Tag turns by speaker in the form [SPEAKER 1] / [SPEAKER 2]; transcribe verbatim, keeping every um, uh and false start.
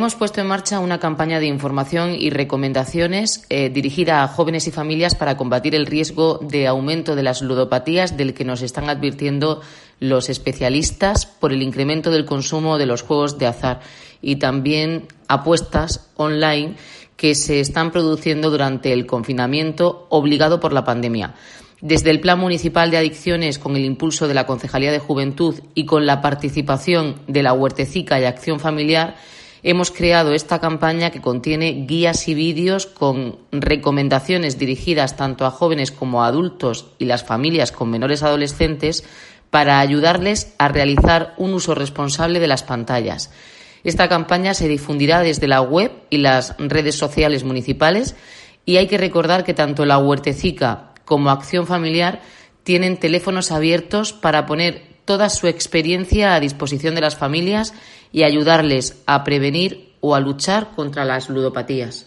[SPEAKER 1] hemos puesto en marcha una campaña de información y recomendaciones eh, dirigida a jóvenes y familias para combatir el riesgo de aumento de las ludopatías del que nos están advirtiendo los especialistas por el incremento del consumo de los juegos de azar y también apuestas online que se están produciendo durante el confinamiento obligado por la pandemia. Desde el Plan Municipal de Adicciones, con el impulso de la Concejalía de Juventud y con la participación de la Huertecica y Acción Familiar, hemos creado esta campaña que contiene guías y vídeos con recomendaciones dirigidas tanto a jóvenes como a adultos y las familias con menores adolescentes para ayudarles a realizar un uso responsable de las pantallas. Esta campaña se difundirá desde la web y las redes sociales municipales y hay que recordar que tanto la Huertecica como Acción Familiar tienen teléfonos abiertos para poner toda su experiencia a disposición de las familias y ayudarles a prevenir o a luchar contra las ludopatías.